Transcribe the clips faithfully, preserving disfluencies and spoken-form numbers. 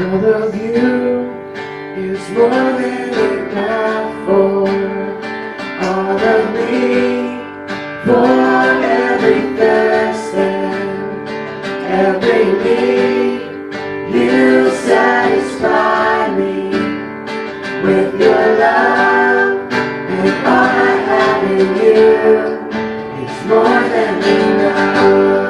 All of you is more than enough for all of me, for every thirst and every need. You satisfy me with your love, and all I have in you is more than enough.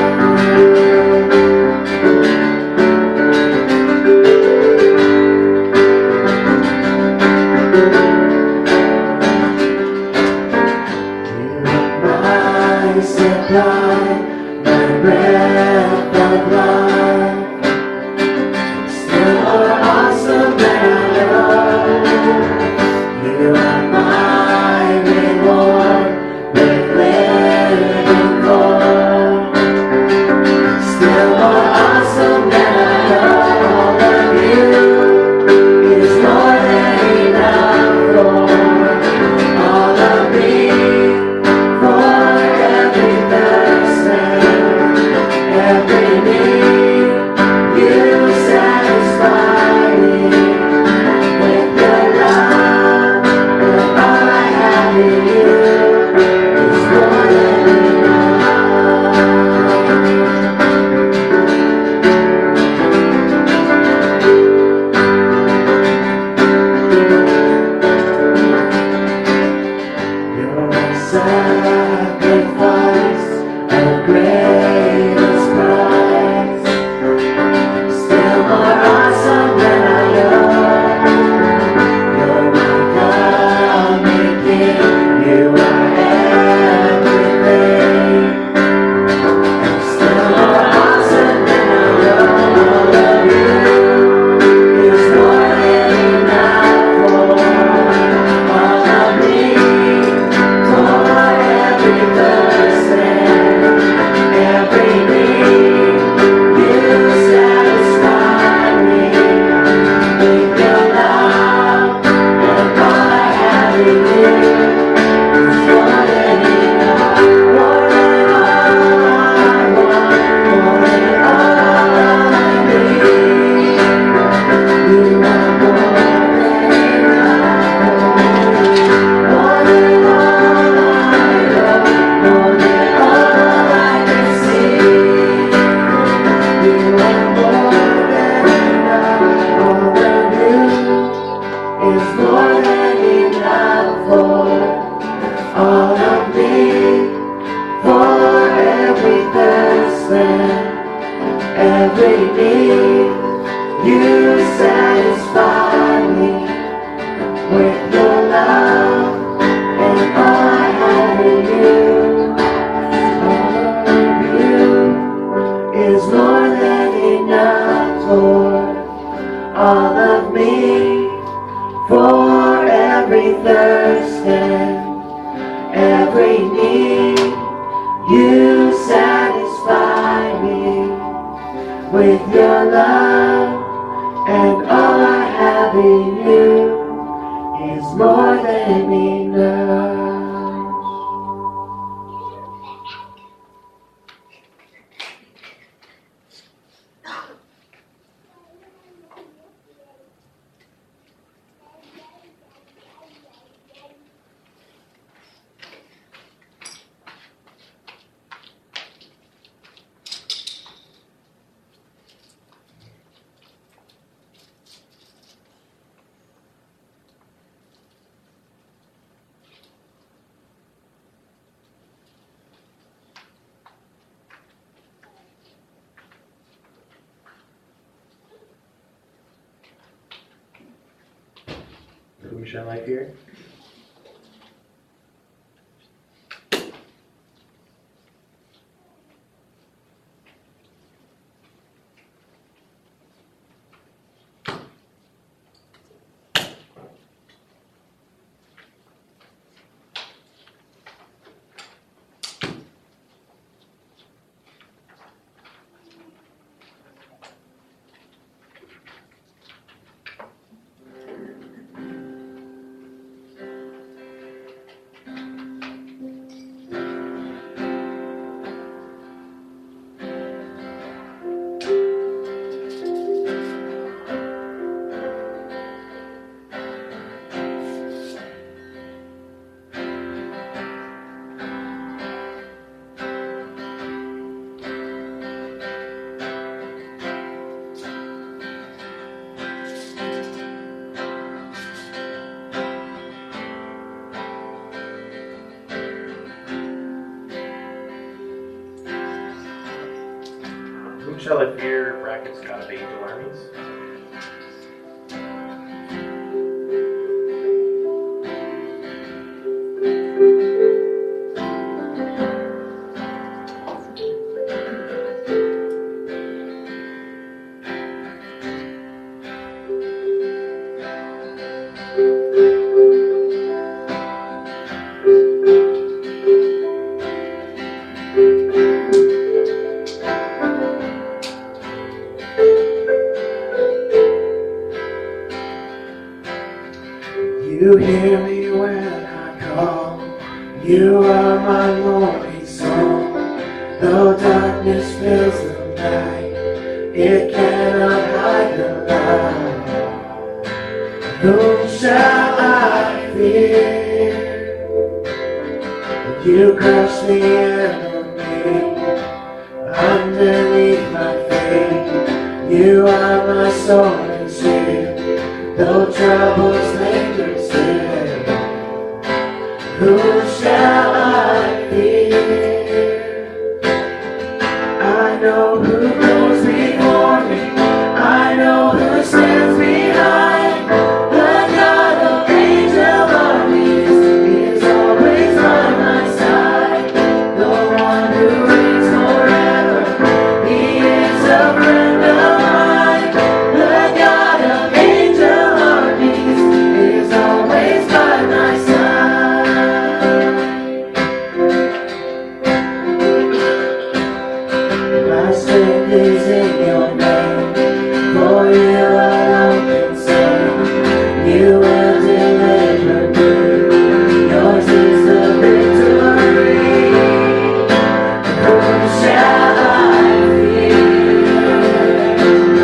Supply my breath of life. Still more awesome than I know. You are my reward with living core. Still more awesome than I know. All of you is more than enough for all of me. Can we shine light here? shall I fear? Brackets God of angel armies. You hear me when I call. You are my morning song. Though darkness fills the night, it cannot hide the light. Whom shall I fear? You crush the enemy underneath my feet. You are my sword and shield. Though troubles linger still, who shall I fear? I know who goes before me. I know who stands behind. The God of angel armies is always by my side. The one who reigns forever, he is a friend of mine. The God of angel armies is always by my side. My strength is in your name, for you alone can save. You will deliver me, yours is the victory. Whom shall I fear?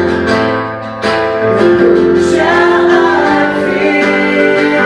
Whom shall I fear?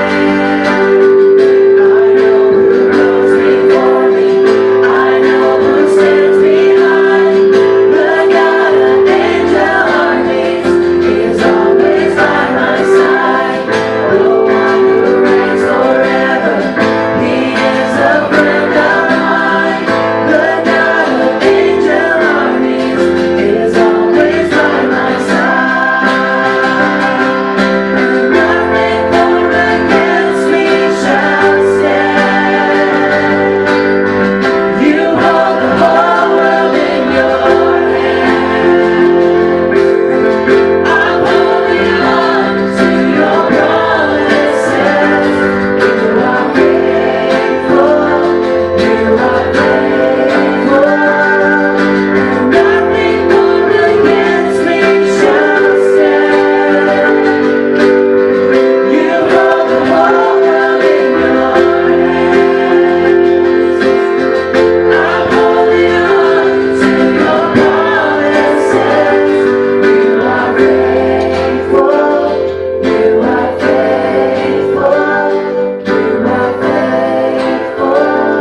I know who goes before me. I know who stands behind. The God of angel armies is always by my side. The one who reigns forever, he is a friend of mine. The God of angel armies is always by my side. And nothing formed against me shall stand. You hold the whole world in your hands. I'm holding on to your promises. You are faithful. You are faithful. And nothing formed against me shall stand. You hold the whole world in your hands. I'm holding on to your promises. You are faithful. You are faithful. You are faithful.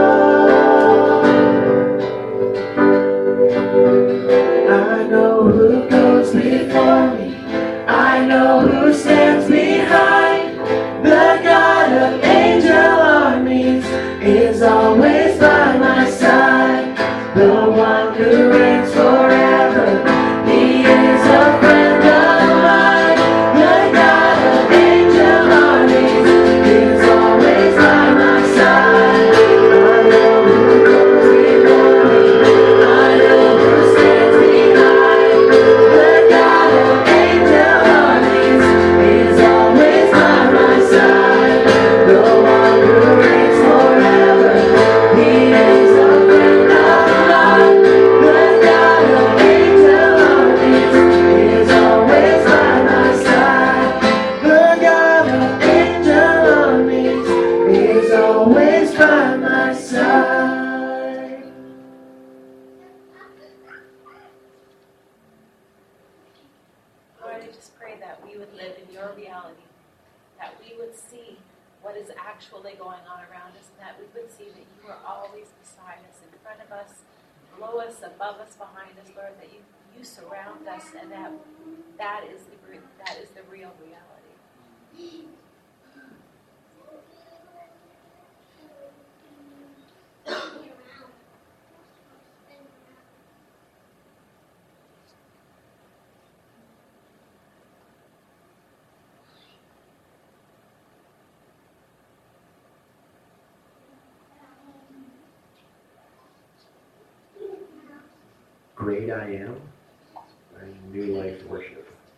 I know who goes before me. I know who stands behind. The God of angel armies is always by my side. The one who reigns forever, he is a friend of mine. The God of angel armies is always by my side. I know who goes before me. I know who stands behind. The God of angel armies is always by my side. The one who reigns forever, he is a friend of mine. The God of angel armies is always by my side. The God of angel armies is always by my side. Lord, I just pray that we would live in your reality, that we would see what is actually going on around us, and that we would see that you are always beside us, in front of us, below us, above us, behind us, Lord, that you, you surround us, and that that is the re- that is the real reality. Great I Am by New Life Worship.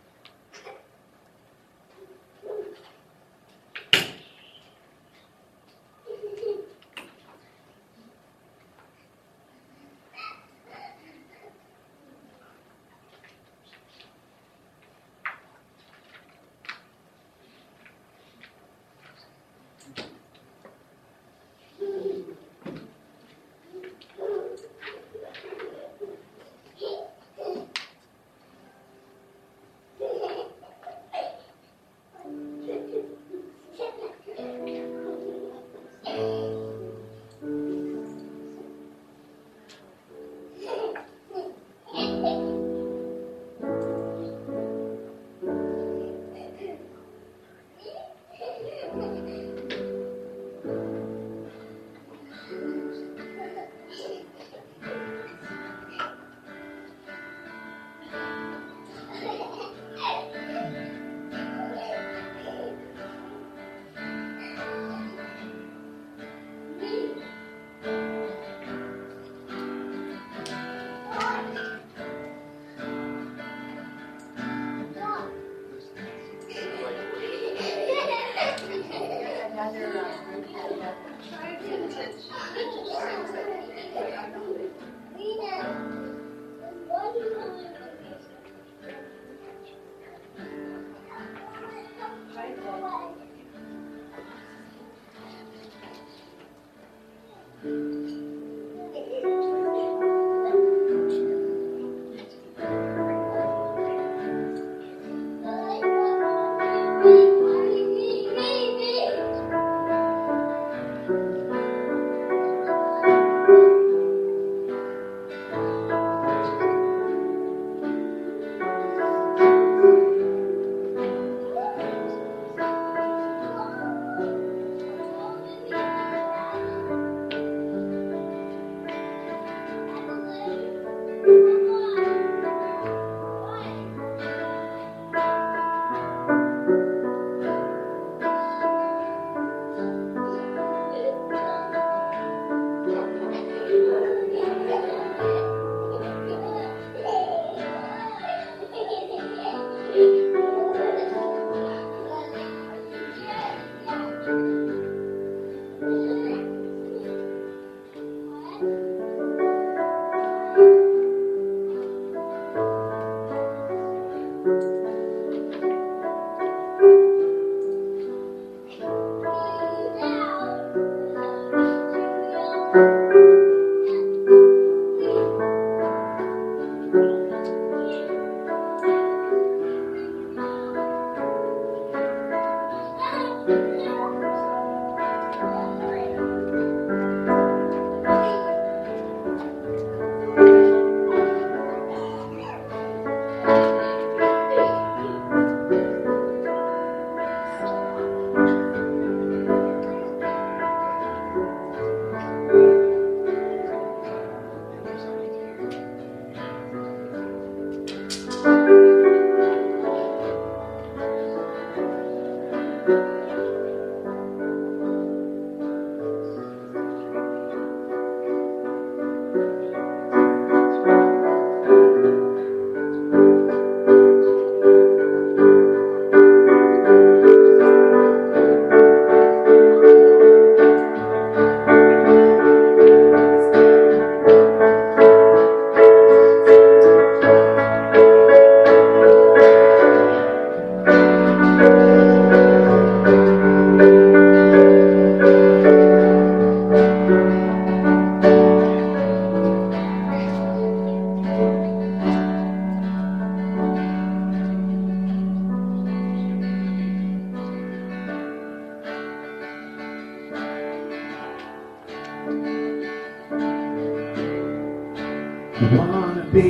I wanna be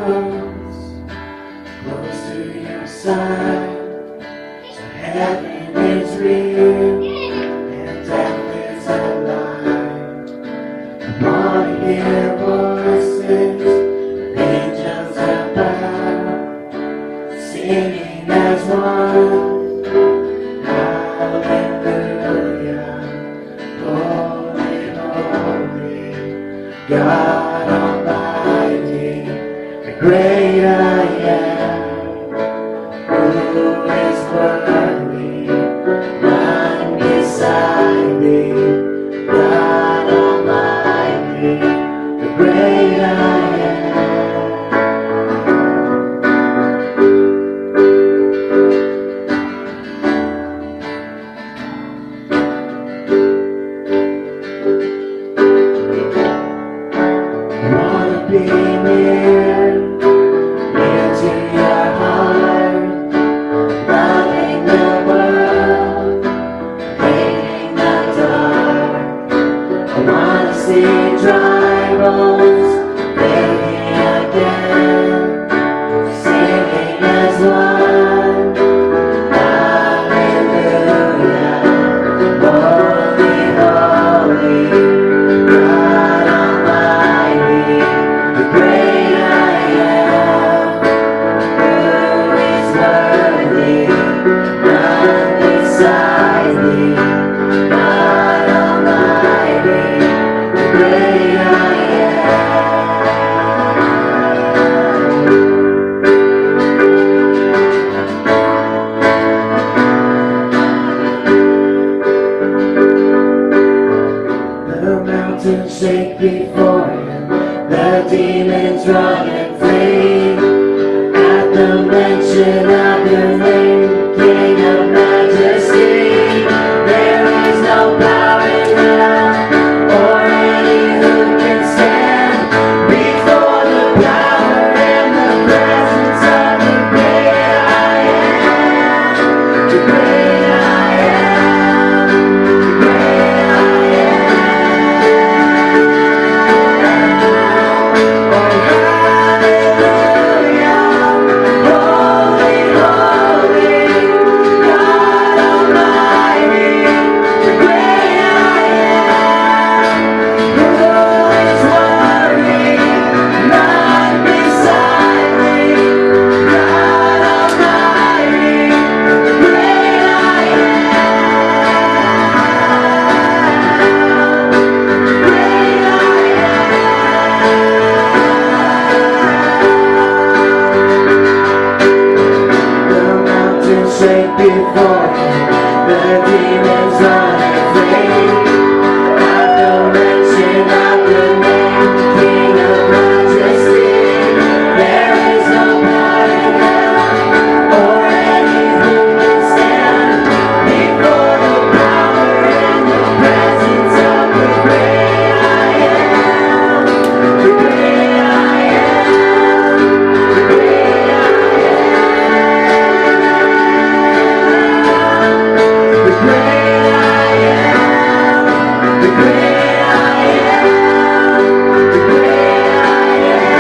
close, close to your side. So heaven is real and death is a lie. I wanna hear voices, angels above, singing as one. Hallelujah, holy, holy, God Almighty. Shake before him, the demons run and flee at the mention of your name, King of Majesty. There is no power in hell or any who can stand before the power and the presence of the great I am, the great I am, the great I am. Shake before him, the demons run and flee at the mention of your name, King of Majesty. There is no power in hell or any who can stand before the power and the presence of the great I am, the great I am, the great I am. The great I am, the great I am, the great I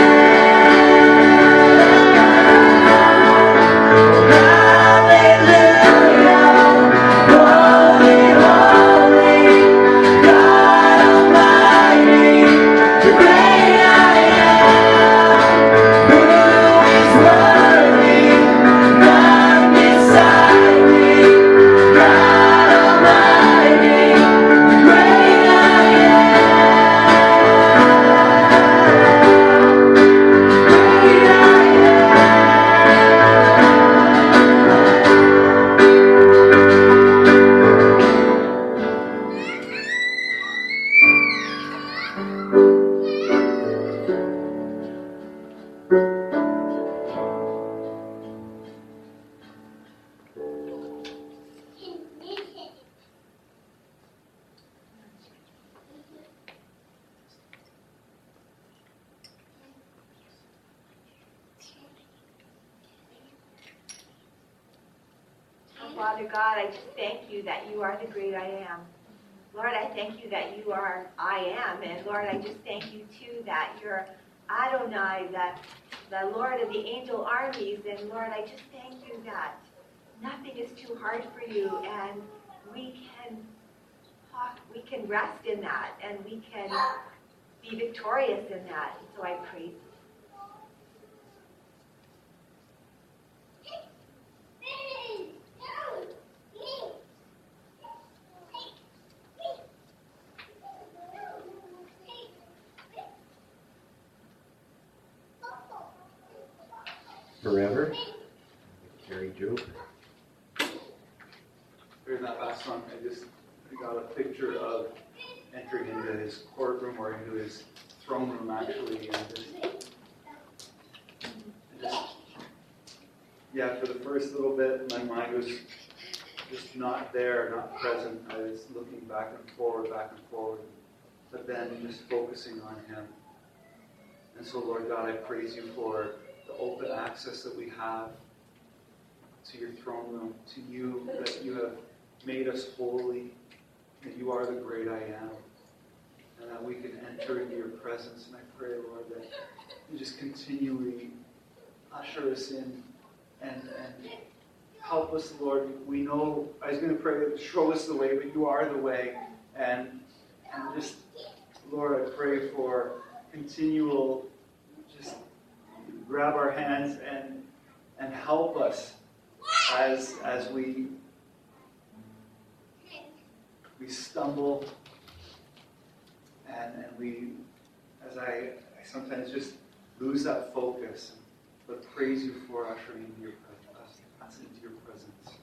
am. Hallelujah, holy, holy, God Almighty, the great I am, who is worthy, none beside me, God Almighty, the great I am, great I Father God, I just thank you that you are the great I am. Lord, I thank you that you are I am. And Lord, I just thank you too that you're Adonai, the, the Lord of the angel armies. And Lord, I just thank you that nothing is too hard for you. And we can talk, we can rest in that. And we can be victorious in that. And so I praise you. Forever, Carrie Job. During that last song, I just got a picture of entering into his courtroom or into his throne room, actually, and just, and just yeah, for the first little bit, my mind was just not there, not present. I was looking back and forward, back and forward, but then just focusing on him. And so, Lord God, I praise you for the open access that we have to your throne room, to you, that you have made us holy, that you are the great I am, and that we can enter into your presence. And I pray, Lord, that you just continually usher us in and, and help us, Lord. We know, I was going to pray, show us the way, but you are the way. And, and just, Lord, I pray for continual, just grab our hands and and help us as as we stumble, and, and we, as I, I sometimes just lose that focus. But praise you for ushering into your presence, us into your presence.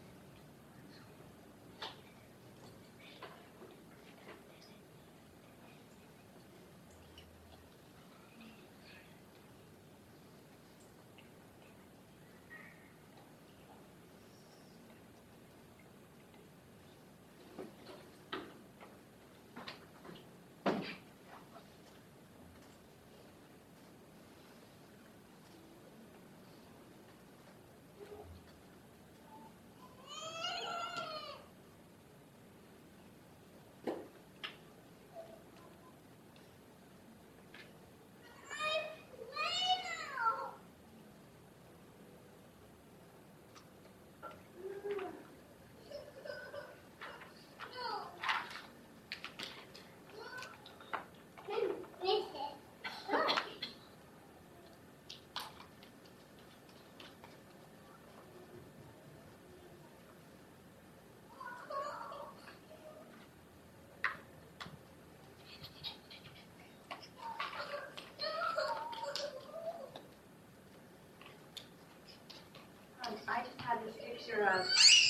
I just had this picture of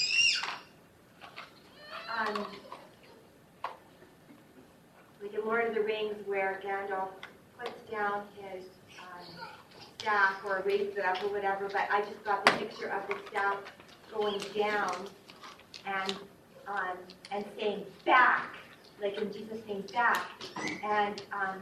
um, like in Lord of the Rings where Gandalf puts down his um, staff or raises it up or whatever, but I just got the picture of the staff going down and um, and saying back, like in Jesus saying back. And um,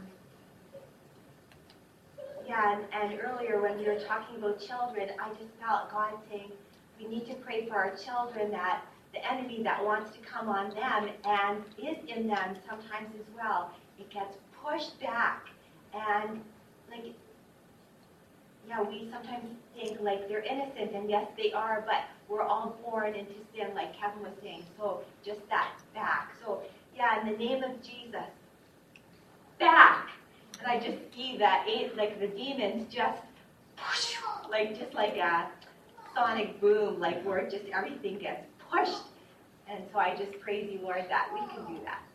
yeah, and, and earlier when we were talking about children, I just felt God saying we need to pray for our children, that the enemy that wants to come on them and is in them sometimes as well, it gets pushed back. And like, yeah, we sometimes think like they're innocent, and yes, they are, but we're all born into sin, like Kevin was saying. So just that back. So yeah, in the name of Jesus, back. And I just see that, it, like the demons just, like just like a sonic boom, like where just everything gets pushed. And so I just praise you, Lord, that we can do that.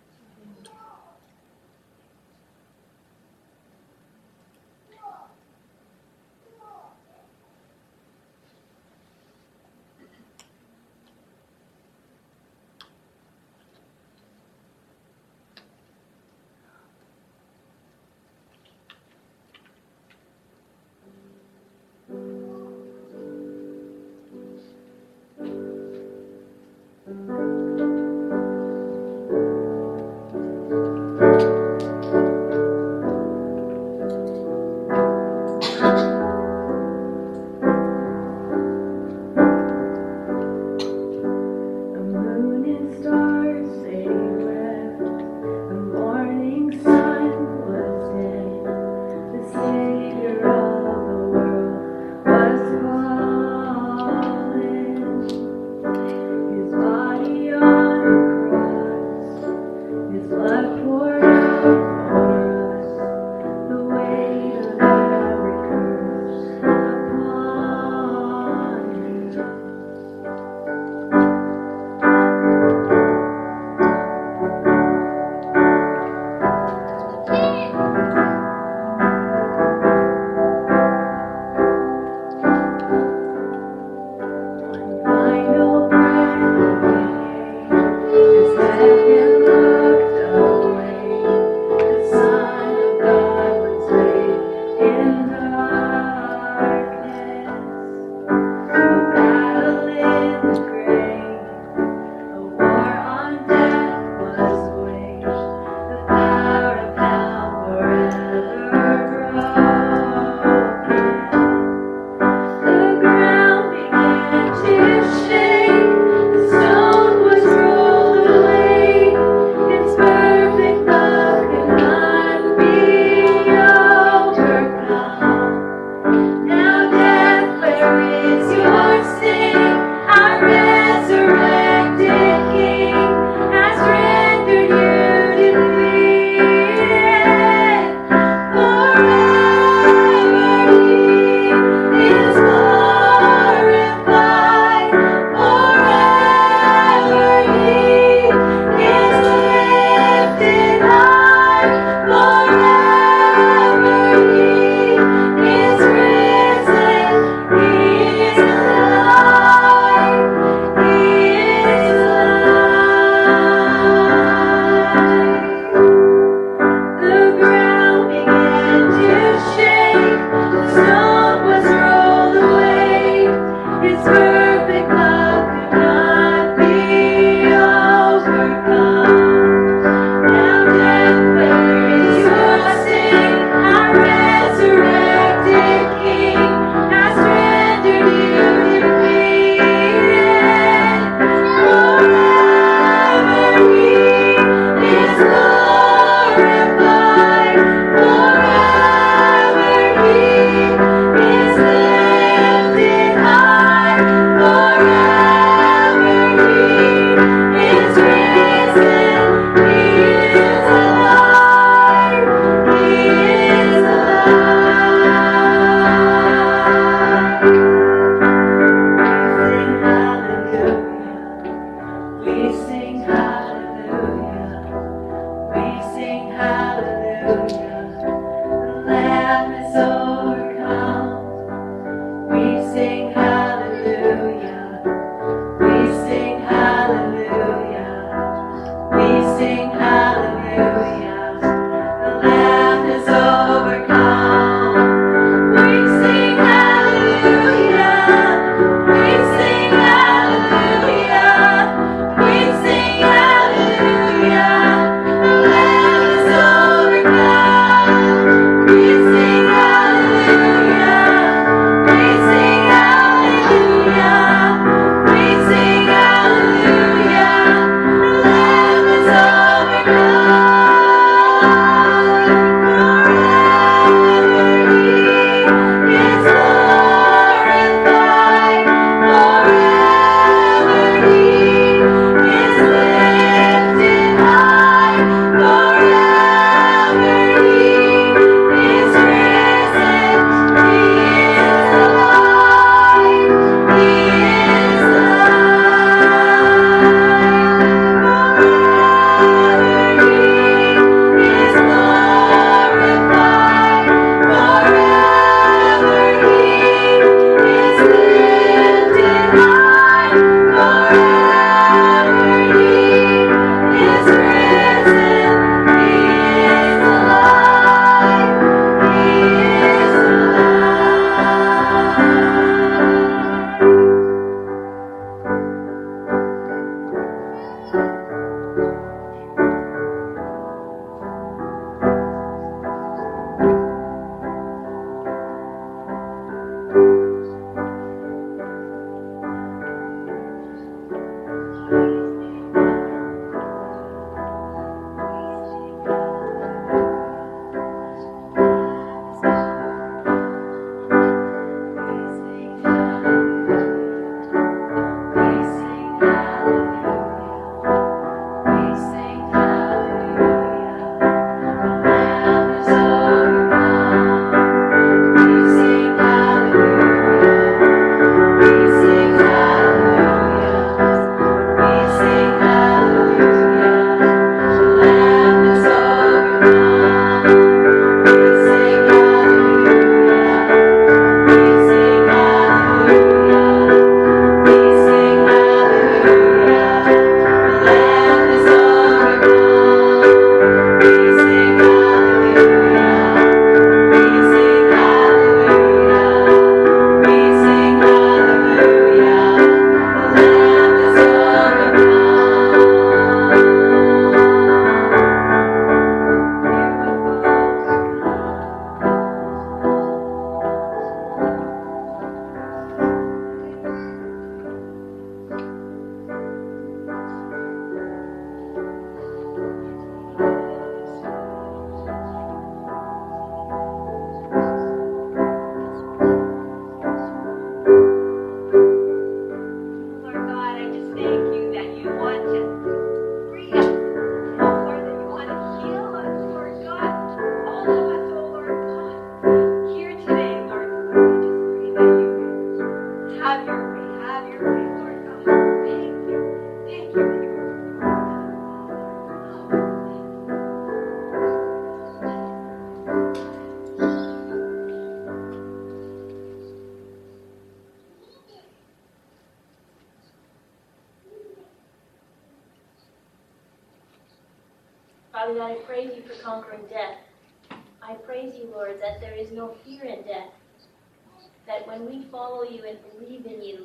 Upon you. sing hallelujah. We sing hallelujah. The Lamb is overcome. We sing hallelujah. We sing hallelujah. We sing hallelujah. The Lamb is overcome. We sing hallelujah. We sing hallelujah. We sing hallelujah. The Lamb is overcome. We sing hallelujah. We sing hallelujah. We sing hallelujah. The Lamb is Father God, I praise you for conquering death. I praise you, Lord, that there is no fear in death. That when we follow you and believe in you,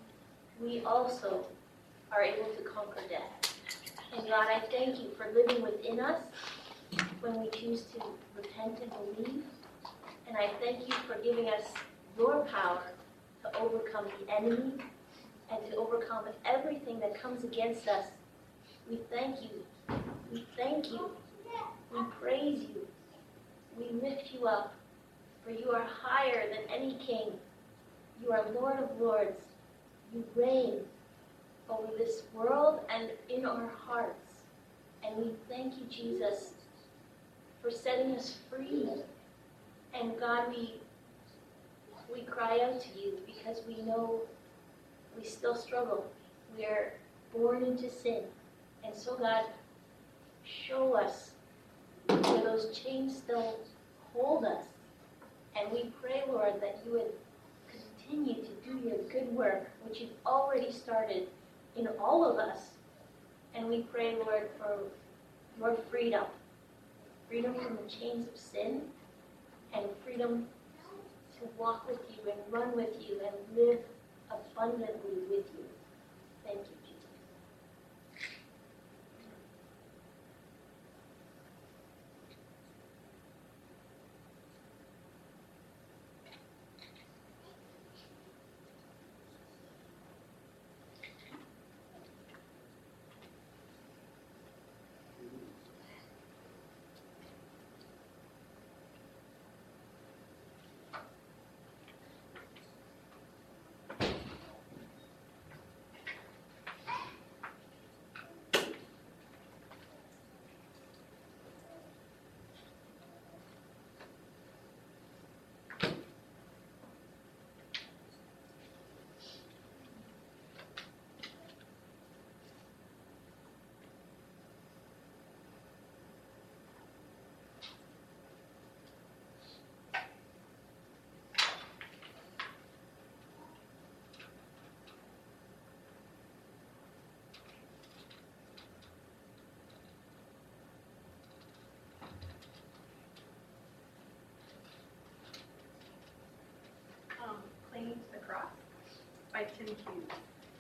we also are able to conquer death. And God, I thank you for living within us when we choose to repent and believe. And I thank you for giving us your power to overcome the enemy and to overcome everything that comes against us. We thank you. We thank you. We praise you. We lift you up, for you are higher than any king. You are Lord of lords. You reign over this world and in our hearts. And we thank you, Jesus, for setting us free. And God, we, we cry out to you because we know we still struggle. We are born into sin. And so, God, show us where those chains still hold us. And we pray, Lord, that you would continue to do your good work, which you've already started in all of us. And we pray, Lord, for your freedom. Freedom from the chains of sin, and freedom to walk with you and run with you and live abundantly with you. Thank you, Jesus. Clinging to the Cross by Tim Hughes.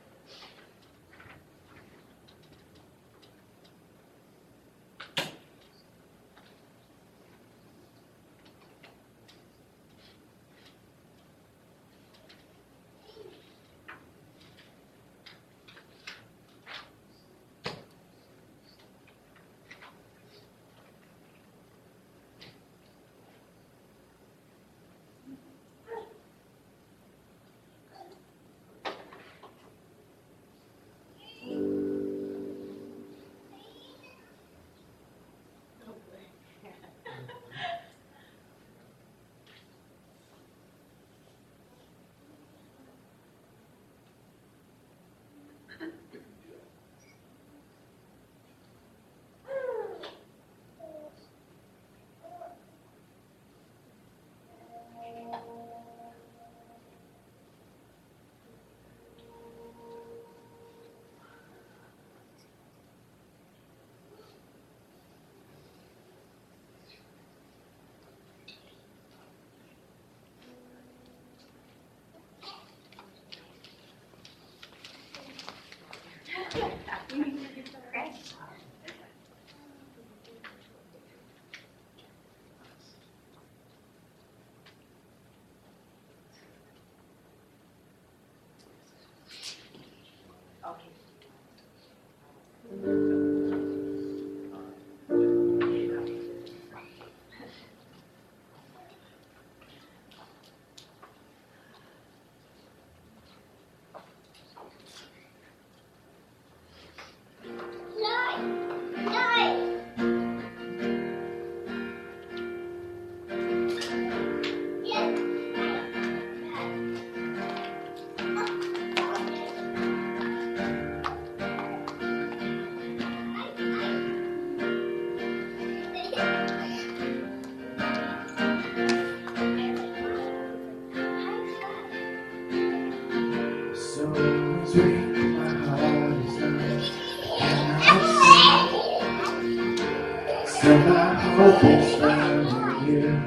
hope is found in you.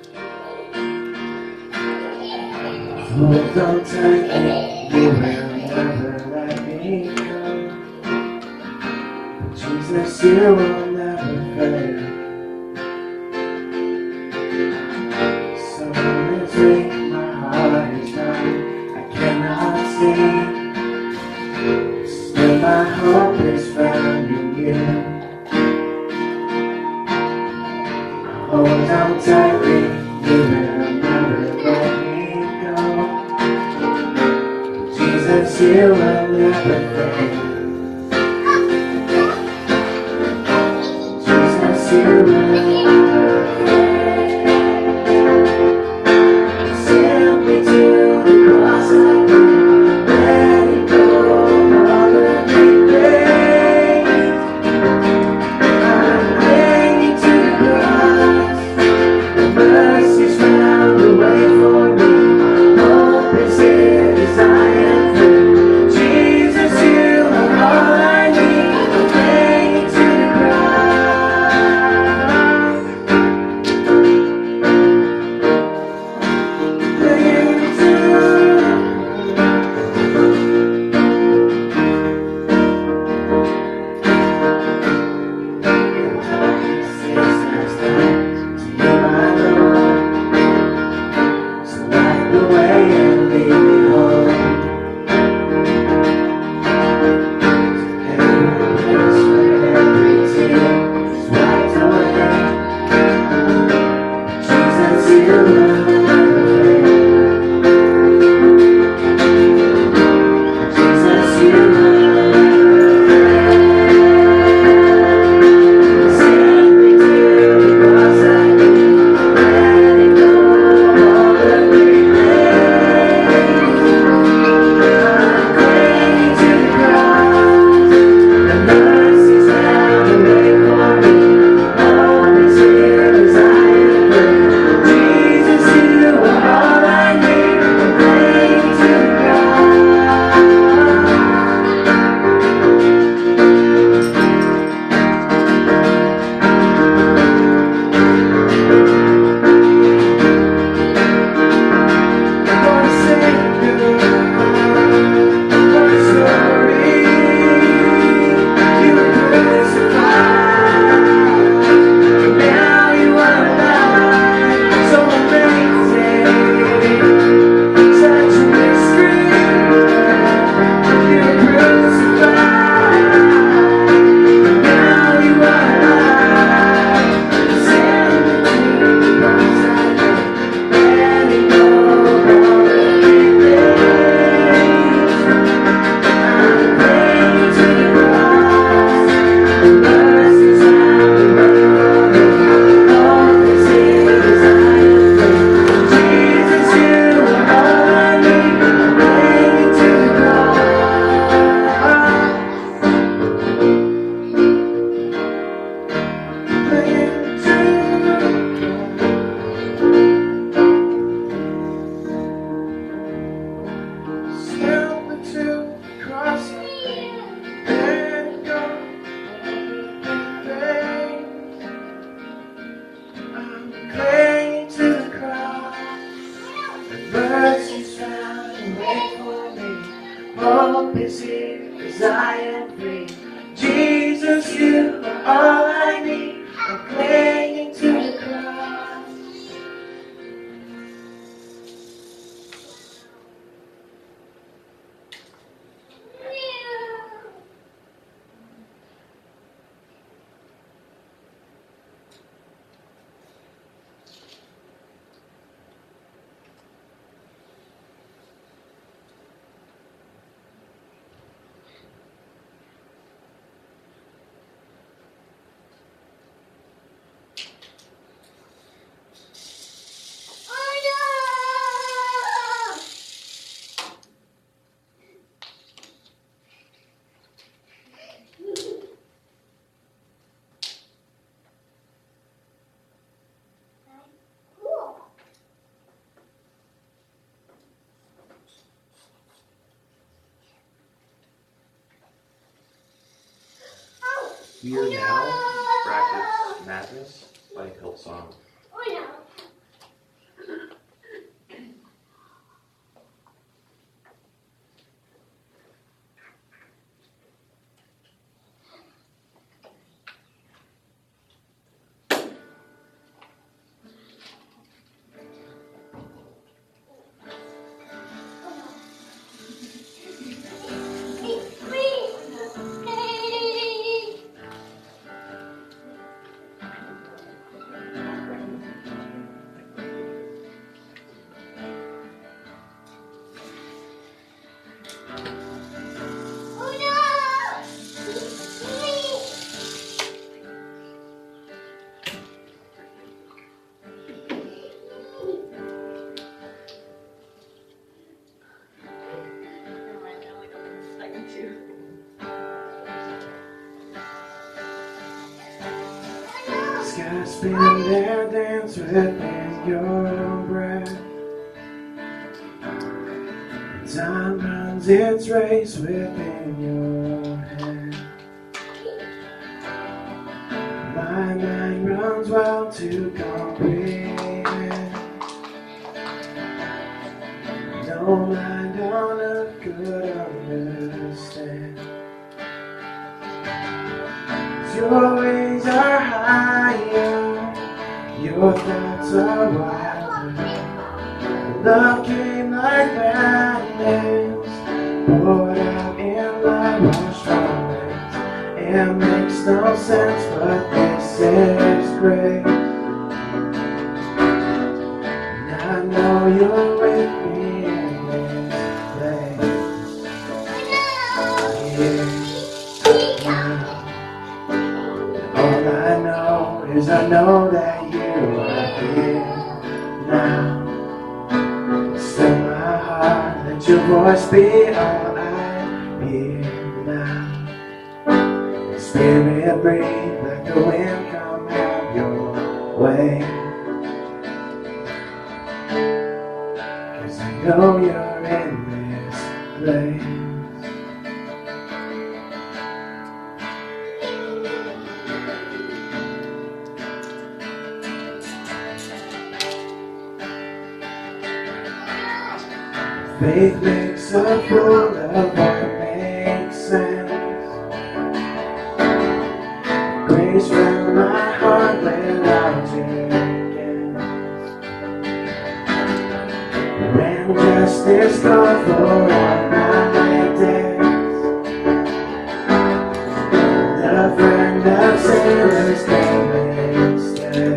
Hold on tightly, you will never let me go. Jesus, you will never fail. So it's weak, my heart is numb, I cannot see. Still my hope is found in you. Hold on tightly, you will never let me go. Jesus, you will never fail. Jesus, you will never fail. Simply to the cross I will let it go. All the regret Fear Now, brackets Madness by Hillsong. Sky spinning there, dance within your own breath. Time runs its race within your head. My mind runs wild to comprehend. No mind on earth could understand. Your ways are higher, your thoughts are wilder. Love came like madness, poured out in like washed romance. It makes no sense, but this is great. And I know you're with me in this place. Yeah. All I know is I know that you are here now. Still my heart, let your voice be all I hear now. Spirit breathe like the wind, come have your way. 'Cause I know you're in this place. Faith makes a fool of what makes sense. Grace found my heart without again. When justice calls for all my debts, the friend of sinners came instead.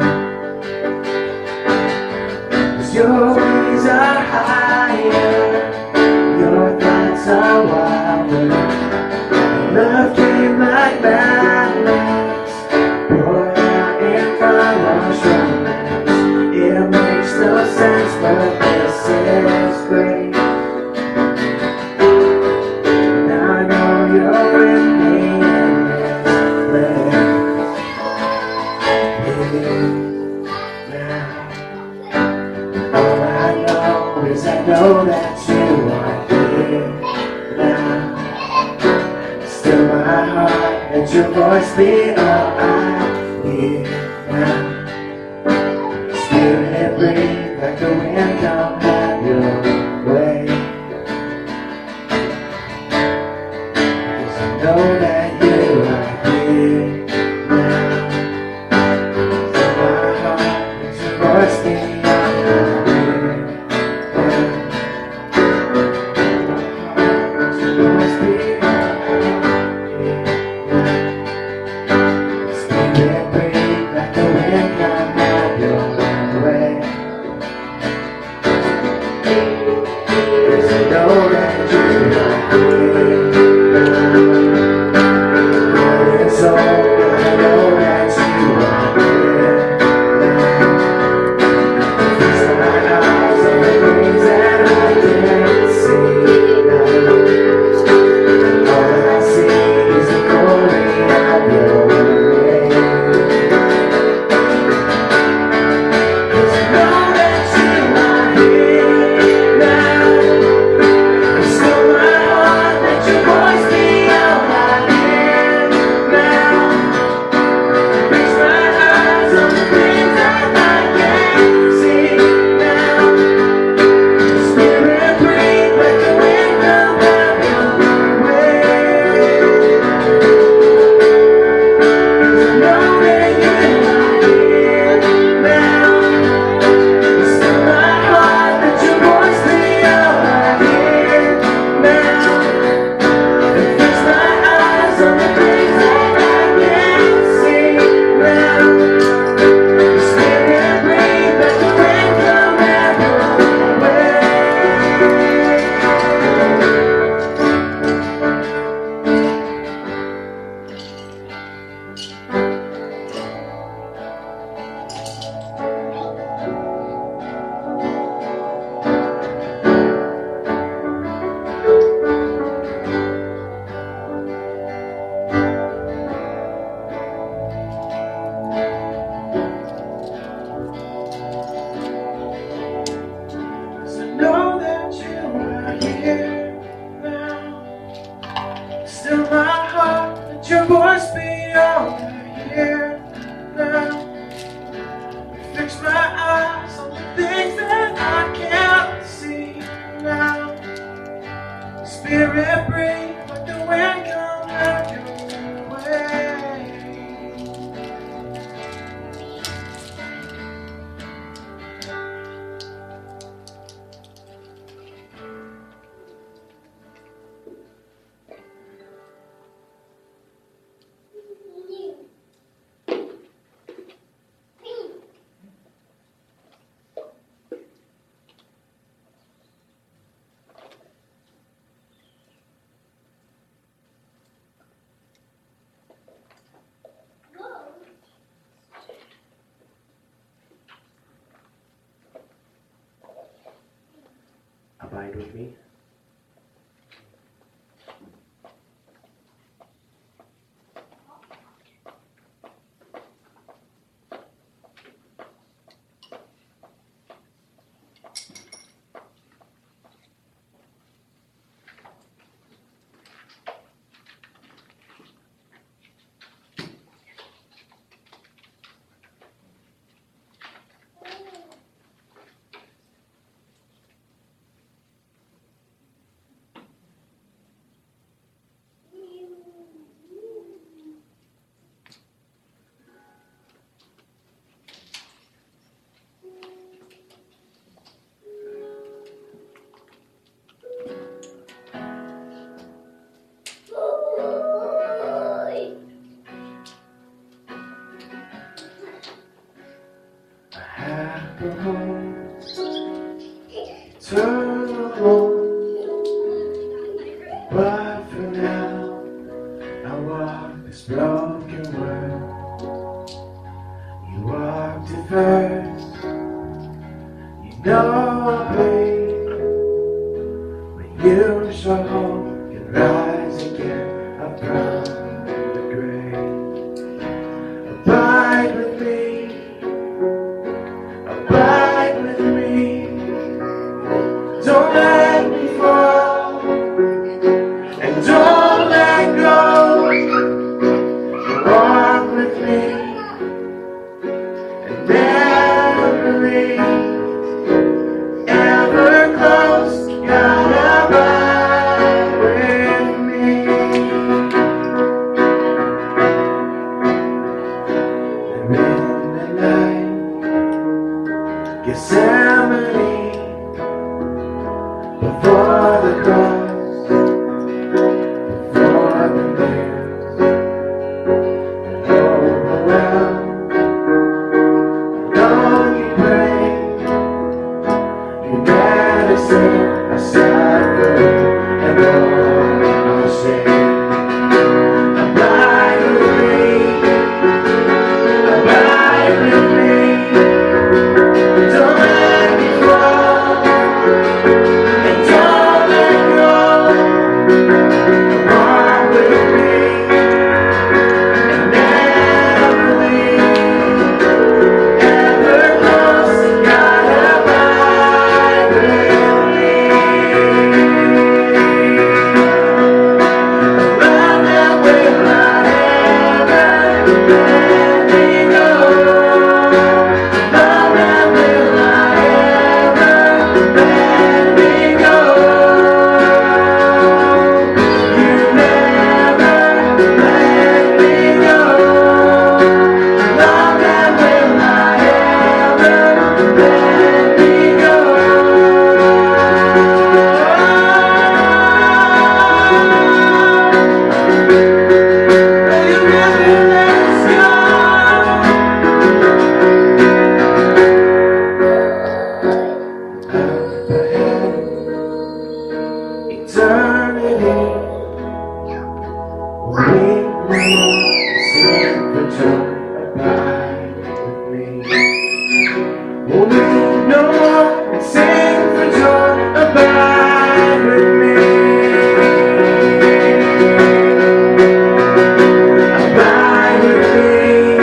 'Cause your ways are higher, your thoughts are wilder. Love came like madness, poured out in flowers romance. It makes no sense, but this is great. Now I know you're with me in this place. Yeah. Now all I know is I know that you are here now. Still my heart, let your voice be all I hear now. Spirit breathe like the wind, come have your way. 'Cause I know that you are here now. Still my heart, let your voice be all I hear now. Spirit breathe like the wind. stand with me? Eternal home, but for now I walk this broken world. You walked it first, you know I'll bleed. When you show hope and rise again up from the grave. Abide with me, abide with me. Don't let me fall, and don't let go. Walk with me, and never leave. Ever close, God abide with me. And in the night, Gethsemane. Before the cross, before the nails, and overwhelmed, know you pray, you medicine I suffer, and all my shame. Abide with me, abide with me, don't let me fall. Don't let go. Walk with me and never leave. Ever close, God abide with me. A love that will not ever let me go. Love that will not ever let me go. Eternity, we will sing for joy, abide with me. We'll need no more and sing for joy, abide with me. Abide with me,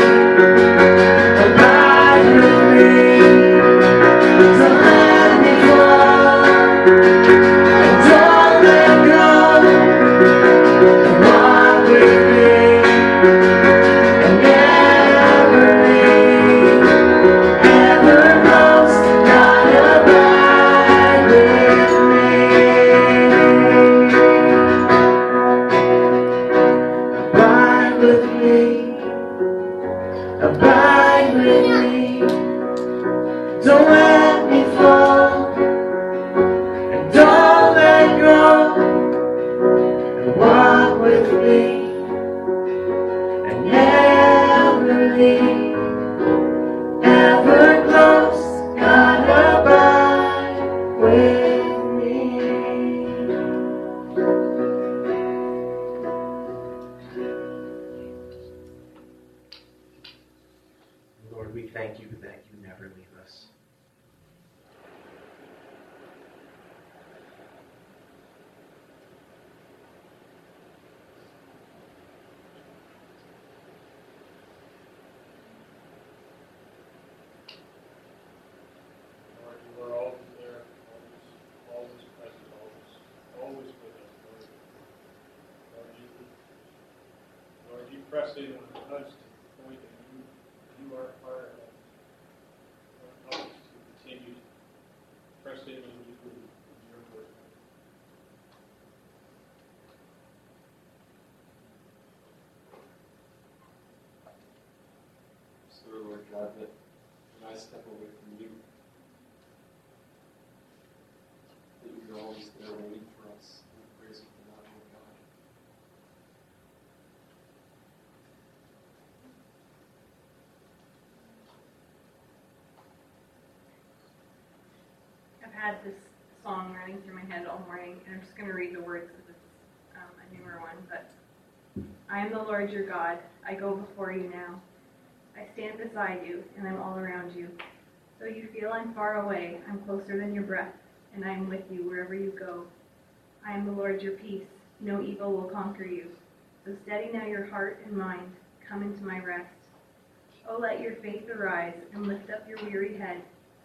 abide with me. Don't let me fall, and don't let go. Walk with me and never leave. Ever close, God abide with me. Abide with me, abide with me. Don't let me fall, and don't let go. Walk with me and never leave. Ever close, God abide with me. Lord, we thank you that you never leave us. trusting on us to the point that you, you are part of it. Help us to continue trusting in you and your word. So, Lord God, that when I step away from you, that you're always there waiting for us. We praise you for that, Lord God. I've had this song running through my head all morning, and I'm just going to read the words because it's um, a newer one. But I am the Lord your God. I go before you now. I stand beside you, and I'm all around you. Though you feel I'm far away, I'm closer than your breath, and I am with you wherever you go. I am the Lord your peace. No evil will conquer you. So steady now your heart and mind. Come into my rest. Oh, let your faith arise and lift up your weary head.